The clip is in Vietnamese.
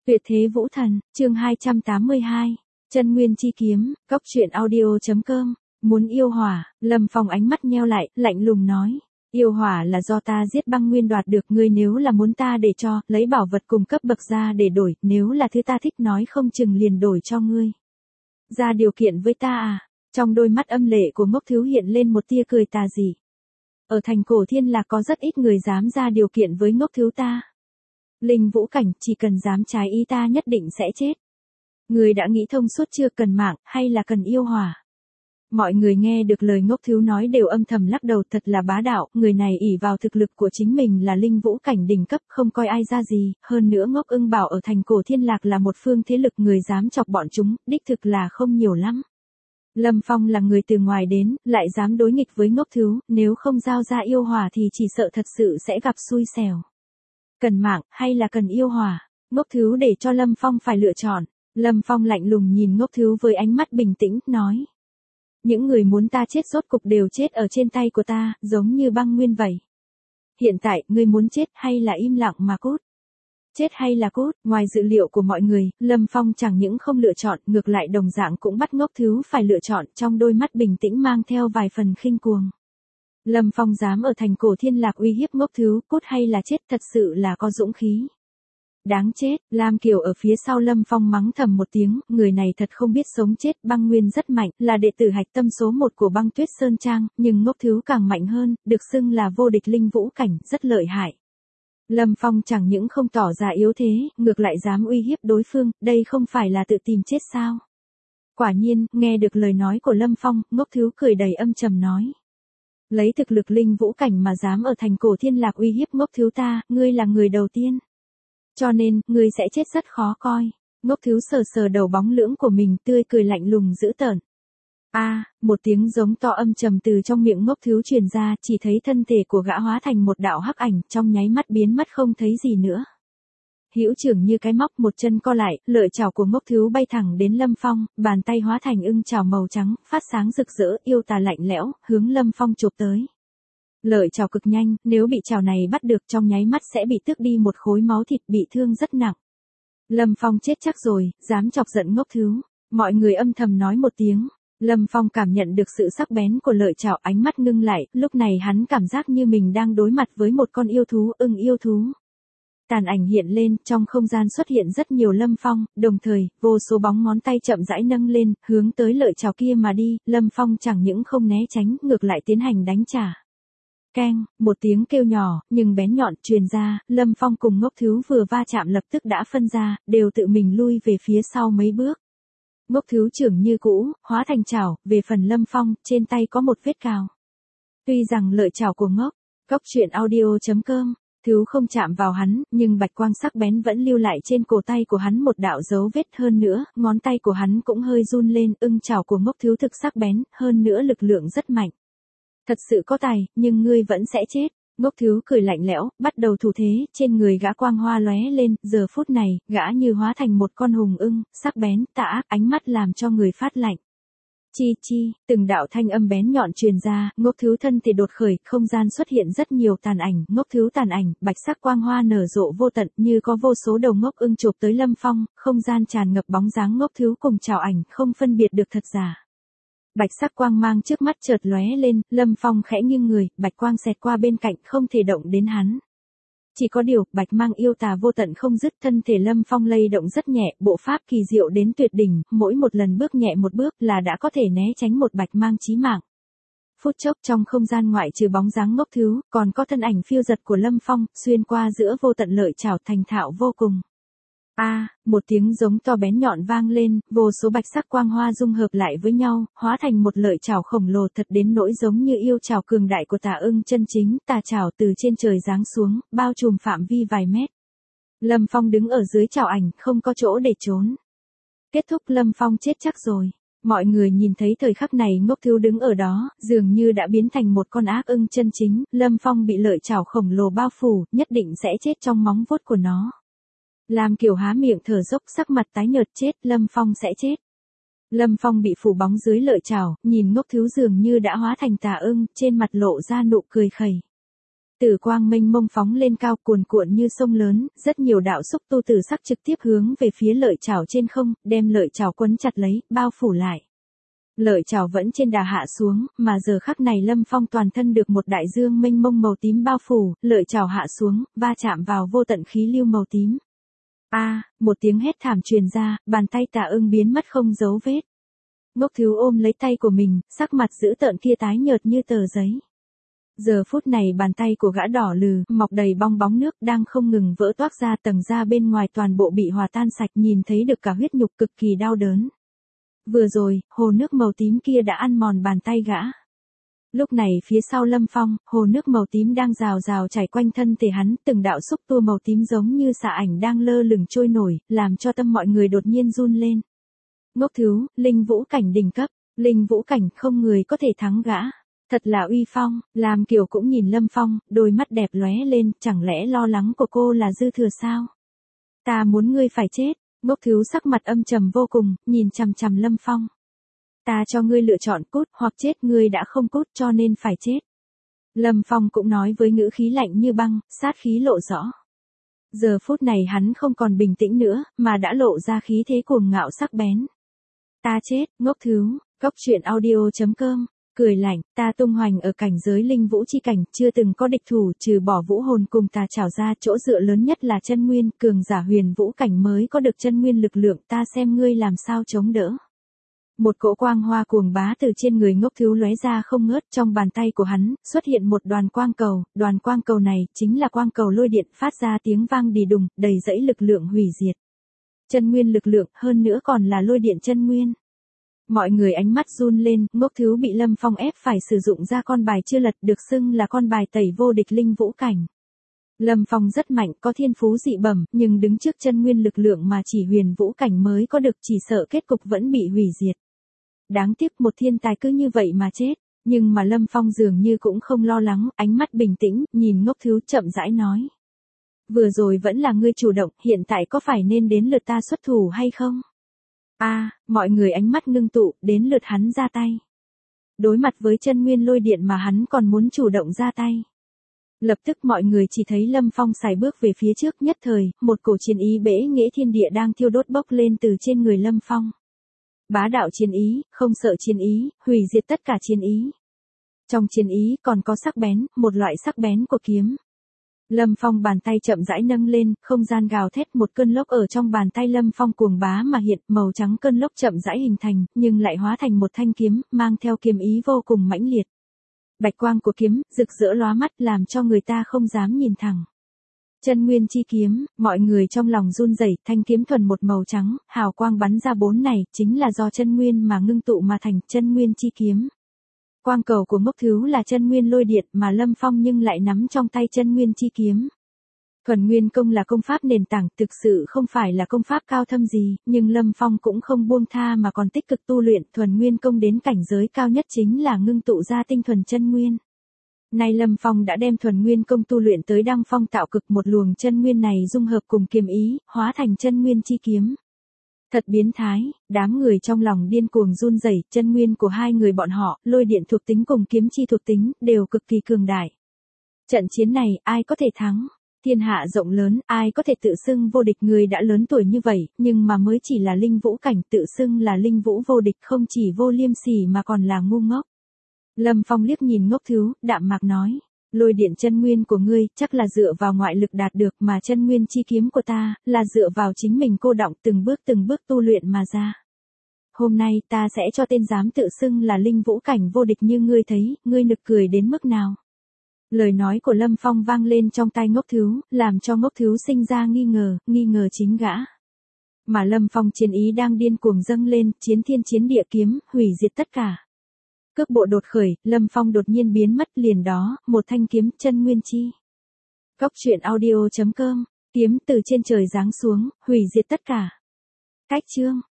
Tuyệt thế vũ thần, chương 282, chân nguyên chi kiếm, cốc truyện audio.com, muốn yêu hỏa, Lâm Phong ánh mắt nheo lại, lạnh lùng nói. Yêu hỏa là do ta giết băng nguyên đoạt được, ngươi nếu là muốn ta để cho, lấy bảo vật cùng cấp bậc ra để đổi, nếu là thứ ta thích nói không chừng liền đổi cho ngươi. Ra điều kiện với ta à? Trong đôi mắt âm lệ của Ngốc Thiếu hiện lên một tia cười tà dị. Ở thành Cổ Thiên Lạc có rất ít người dám ra điều kiện với Ngốc Thiếu ta. Linh vũ cảnh, chỉ cần dám trái ý ta nhất định sẽ chết. Người đã nghĩ thông suốt chưa, cần mạng, hay là cần yêu hỏa? Mọi người nghe được lời Ngốc Thiếu nói đều âm thầm lắc đầu, thật là bá đạo, người này ỷ vào thực lực của chính mình là linh vũ cảnh đỉnh cấp, không coi ai ra gì, hơn nữa Ngốc Ưng bảo ở thành Cổ Thiên Lạc là một phương thế lực, người dám chọc bọn chúng, đích thực là không nhiều lắm. Lâm Phong là người từ ngoài đến, lại dám đối nghịch với Ngốc Thiếu, nếu không giao ra yêu hỏa thì chỉ sợ thật sự sẽ gặp xui xẻo. Cần mạng, hay là cần yêu hỏa? Ngốc Thiếu để cho Lâm Phong phải lựa chọn. Lâm Phong lạnh lùng nhìn Ngốc Thiếu với ánh mắt bình tĩnh, nói. Những người muốn ta chết rốt cục đều chết ở trên tay của ta, giống như băng nguyên vậy. Hiện tại, ngươi muốn chết hay là im lặng mà cút? Chết hay là cút? Ngoài dự liệu của mọi người, Lâm Phong chẳng những không lựa chọn, ngược lại đồng dạng cũng bắt Ngốc Thiếu phải lựa chọn, trong đôi mắt bình tĩnh mang theo vài phần khinh cuồng. Lâm Phong dám ở thành Cổ Thiên Lạc uy hiếp Ngốc Thiếu, cút hay là chết, thật sự là có dũng khí. Đáng chết, Lam Kiều ở phía sau Lâm Phong mắng thầm một tiếng, người này thật không biết sống chết, băng nguyên rất mạnh, là đệ tử hạch tâm số 1 của băng tuyết Sơn Trang, nhưng Ngốc Thiếu càng mạnh hơn, được xưng là vô địch linh vũ cảnh, rất lợi hại. Lâm Phong chẳng những không tỏ ra yếu thế, ngược lại dám uy hiếp đối phương, đây không phải là tự tìm chết sao? Quả nhiên, nghe được lời nói của Lâm Phong, Ngốc Thiếu cười đầy âm trầm nói. Lấy thực lực linh vũ cảnh mà dám ở thành Cổ Thiên Lạc uy hiếp Ngốc Thiếu ta, ngươi là người đầu tiên. Cho nên, ngươi sẽ chết rất khó coi. Ngốc Thiếu sờ sờ đầu bóng lưỡng của mình, tươi cười lạnh lùng dữ tợn. Một tiếng giống to âm trầm từ trong miệng Ngốc Thiếu truyền ra, chỉ thấy thân thể của gã hóa thành một đạo hắc ảnh, trong nháy mắt biến mất không thấy gì nữa. Hữu trưởng như cái móc, một chân co lại, lợi chảo của Ngốc Thiếu bay thẳng đến Lâm Phong, bàn tay hóa thành ưng chảo màu trắng, phát sáng rực rỡ, yêu tà lạnh lẽo, hướng Lâm Phong chụp tới. Lợi chảo cực nhanh, nếu bị chảo này bắt được trong nháy mắt sẽ bị tước đi một khối máu thịt, bị thương rất nặng. Lâm Phong chết chắc rồi, dám chọc giận Ngốc Thiếu. Mọi người âm thầm nói một tiếng. Lâm Phong cảm nhận được sự sắc bén của lợi chảo, ánh mắt ngưng lại, lúc này hắn cảm giác như mình đang đối mặt với một con yêu thú, ưng yêu thú. Tàn ảnh hiện lên, trong không gian xuất hiện rất nhiều Lâm Phong, đồng thời, vô số bóng ngón tay chậm rãi nâng lên, hướng tới lợi chảo kia mà đi, Lâm Phong chẳng những không né tránh, ngược lại tiến hành đánh trả. Keng, một tiếng kêu nhỏ, nhưng bén nhọn truyền ra, Lâm Phong cùng Ngốc Thiếu vừa va chạm lập tức đã phân ra, đều tự mình lui về phía sau mấy bước. Ngốc Thiếu trưởng như cũ, hóa thành chảo, về phần Lâm Phong, trên tay có một vết cào. Tuy rằng lợi chảo của Ngốc, cốc truyện audio.com, Thiếu không chạm vào hắn, nhưng bạch quang sắc bén vẫn lưu lại trên cổ tay của hắn một đạo dấu vết, hơn nữa, ngón tay của hắn cũng hơi run lên, ưng chảo của Ngốc Thiếu thực sắc bén, hơn nữa lực lượng rất mạnh. Thật sự có tài, nhưng ngươi vẫn sẽ chết. Ngốc Thiếu cười lạnh lẽo, bắt đầu thủ thế, trên người gã quang hoa lóe lên, giờ phút này, gã như hóa thành một con hùng ưng, sắc bén, tà ác, ánh mắt làm cho người phát lạnh. Chi, từng đạo thanh âm bén nhọn truyền ra, Ngốc Thiếu thân thể đột khởi, không gian xuất hiện rất nhiều tàn ảnh, Ngốc Thiếu tàn ảnh, bạch sắc quang hoa nở rộ vô tận, như có vô số đầu ngốc ưng chộp tới Lâm Phong, không gian tràn ngập bóng dáng Ngốc Thiếu cùng chảo ảnh, không phân biệt được thật giả. Bạch sắc quang mang trước mắt chợt lóe lên, Lâm Phong khẽ nghiêng người, bạch quang xẹt qua bên cạnh, không thể động đến hắn. Chỉ có điều, bạch mang yêu tà vô tận không dứt, thân thể Lâm Phong lay động rất nhẹ, bộ pháp kỳ diệu đến tuyệt đỉnh, mỗi một lần bước nhẹ một bước là đã có thể né tránh một bạch mang chí mạng. Phút chốc trong không gian ngoại trừ bóng dáng Ngốc Thiếu, còn có thân ảnh phiêu giật của Lâm Phong, xuyên qua giữa vô tận lợi chảo, thành thạo vô cùng. Một tiếng giống to bén nhọn vang lên, vô số bạch sắc quang hoa dung hợp lại với nhau, hóa thành một lợi chảo khổng lồ thật đến nỗi giống như yêu chảo cường đại của tà ưng chân chính, tà chảo từ trên trời giáng xuống, bao trùm phạm vi vài mét. Lâm Phong đứng ở dưới chảo ảnh, không có chỗ để trốn. Kết thúc, Lâm Phong chết chắc rồi. Mọi người nhìn thấy thời khắc này Ngốc Thiếu đứng ở đó, dường như đã biến thành một con ác ưng chân chính, Lâm Phong bị lợi chảo khổng lồ bao phủ, nhất định sẽ chết trong móng vuốt của nó. Lam Kiều há miệng thở dốc, sắc mặt tái nhợt, chết, Lâm Phong sẽ chết. Lâm Phong bị phủ bóng dưới lợi chảo, nhìn Ngốc Thiếu dường như đã hóa thành tà ưng, trên mặt lộ ra nụ cười khẩy. Tử quang mênh mông phóng lên cao cuồn cuộn như sông lớn, rất nhiều đạo xúc tu tử sắc trực tiếp hướng về phía lợi chảo trên không, đem lợi chảo quấn chặt lấy, bao phủ lại. Lợi chảo vẫn trên đà hạ xuống, mà giờ khắc này Lâm Phong toàn thân được một đại dương mênh mông màu tím bao phủ, lợi chảo hạ xuống, va chạm vào vô tận khí lưu màu tím. Một tiếng hét thảm truyền ra, bàn tay Tà Ưng biến mất không dấu vết. Ngốc Thiếu ôm lấy tay của mình, sắc mặt dữ tợn kia tái nhợt như tờ giấy. Giờ phút này bàn tay của gã đỏ lừ, mọc đầy bong bóng nước đang không ngừng vỡ toác ra, tầng da bên ngoài toàn bộ bị hòa tan sạch, nhìn thấy được cả huyết nhục, cực kỳ đau đớn. Vừa rồi, hồ nước màu tím kia đã ăn mòn bàn tay gã. Lúc này phía sau Lâm Phong, hồ nước màu tím đang rào rào chảy quanh thân thể hắn, từng đạo xúc tua màu tím giống như xà ảnh đang lơ lửng trôi nổi, làm cho tâm mọi người đột nhiên run lên. Ngốc Thiếu, linh vũ cảnh đỉnh cấp, linh vũ cảnh không người có thể thắng gã. Thật là uy phong, làm Kiều cũng nhìn Lâm Phong, đôi mắt đẹp lóe lên, chẳng lẽ lo lắng của cô là dư thừa sao? Ta muốn ngươi phải chết. Ngốc Thiếu sắc mặt âm trầm vô cùng, nhìn chằm chằm Lâm Phong. Ta cho ngươi lựa chọn cút hoặc chết, ngươi đã không cút cho nên phải chết. Lâm Phong cũng nói với ngữ khí lạnh như băng, sát khí lộ rõ. Giờ phút này hắn không còn bình tĩnh nữa, mà đã lộ ra khí thế cuồng ngạo sắc bén. Ta chết, Ngốc Thiếu, Cốc Truyện Audio.com. Cười lạnh, ta tung hoành ở cảnh giới linh vũ chi cảnh, chưa từng có địch thủ, trừ bỏ vũ hồn cùng tà trảo ra, chỗ dựa lớn nhất là chân nguyên, cường giả huyền vũ cảnh mới có được chân nguyên lực lượng, ta xem ngươi làm sao chống đỡ. Một cỗ quang hoa cuồng bá từ trên người Ngốc Thiếu lóe ra không ngớt, trong bàn tay của hắn xuất hiện một đoàn quang cầu này chính là quang cầu lôi điện, phát ra tiếng vang đì đùng, đầy dẫy lực lượng hủy diệt. Chân nguyên lực lượng, hơn nữa còn là lôi điện chân nguyên. Mọi người ánh mắt run lên, Ngốc Thiếu bị Lâm Phong ép phải sử dụng ra con bài chưa lật, được xưng là con bài tẩy vô địch linh vũ cảnh. Lâm Phong rất mạnh, có thiên phú dị bẩm, nhưng đứng trước chân nguyên lực lượng mà chỉ huyền vũ cảnh mới có được, chỉ sợ kết cục vẫn bị hủy diệt. Đáng tiếc một thiên tài cứ như vậy mà chết, nhưng mà Lâm Phong dường như cũng không lo lắng, ánh mắt bình tĩnh, nhìn Ngốc Thiếu chậm rãi nói. Vừa rồi vẫn là ngươi chủ động, hiện tại có phải nên đến lượt ta xuất thủ hay không? Mọi người ánh mắt ngưng tụ, đến lượt hắn ra tay. Đối mặt với chân nguyên lôi điện mà hắn còn muốn chủ động ra tay. Lập tức mọi người chỉ thấy Lâm Phong sải bước về phía trước, nhất thời, một cổ chiến ý bẽ nghĩa thiên địa đang thiêu đốt bốc lên từ trên người Lâm Phong. Bá đạo chiến ý, không sợ chiến ý, hủy diệt tất cả chiến ý. Trong chiến ý còn có sắc bén, một loại sắc bén của kiếm. Lâm Phong bàn tay chậm rãi nâng lên, không gian gào thét, một cơn lốc ở trong bàn tay Lâm Phong cuồng bá mà hiện, màu trắng cơn lốc chậm rãi hình thành, nhưng lại hóa thành một thanh kiếm, mang theo kiếm ý vô cùng mãnh liệt. Bạch quang của kiếm, rực rỡ lóa mắt, làm cho người ta không dám nhìn thẳng. Chân nguyên chi kiếm, mọi người trong lòng run rẩy, thanh kiếm thuần một màu trắng, hào quang bắn ra bốn này, chính là do chân nguyên mà ngưng tụ mà thành, chân nguyên chi kiếm. Quang cầu của Ngốc Thiếu là chân nguyên lôi điện, mà Lâm Phong nhưng lại nắm trong tay chân nguyên chi kiếm. Thuần Nguyên Công là công pháp nền tảng, thực sự không phải là công pháp cao thâm gì, nhưng Lâm Phong cũng không buông tha mà còn tích cực tu luyện. Thuần Nguyên Công đến cảnh giới cao nhất chính là ngưng tụ ra tinh thuần chân nguyên. Nay Lâm Phong đã đem Thuần Nguyên Công tu luyện tới đăng phong tạo cực, một luồng chân nguyên này dung hợp cùng kiếm ý, hóa thành chân nguyên chi kiếm. Thật biến thái, đám người trong lòng điên cuồng run rẩy, chân nguyên của hai người bọn họ, lôi điện thuộc tính cùng kiếm chi thuộc tính, đều cực kỳ cường đại. Trận chiến này, ai có thể thắng? Thiên hạ rộng lớn, ai có thể tự xưng vô địch? Người đã lớn tuổi như vậy, nhưng mà mới chỉ là linh vũ cảnh, tự xưng là linh vũ vô địch, không chỉ vô liêm sỉ mà còn là ngu ngốc. Lâm Phong liếc nhìn Ngốc Thiếu, đạm mạc nói. Lôi điện chân nguyên của ngươi, chắc là dựa vào ngoại lực đạt được, mà chân nguyên chi kiếm của ta, là dựa vào chính mình cô đọng từng bước tu luyện mà ra. Hôm nay, ta sẽ cho tên dám tự xưng là linh vũ cảnh vô địch như ngươi thấy, ngươi nực cười đến mức nào. Lời nói của Lâm Phong vang lên trong tai Ngốc Thiếu, làm cho Ngốc Thiếu sinh ra nghi ngờ chính gã. Mà Lâm Phong chiến ý đang điên cuồng dâng lên, chiến thiên chiến địa kiếm, hủy diệt tất cả. Cước bộ đột khởi, Lâm Phong đột nhiên biến mất, liền đó, một thanh kiếm, chân nguyên chi. Cốc Truyện Audio.com, kiếm từ trên trời giáng xuống, hủy diệt tất cả. Cách chương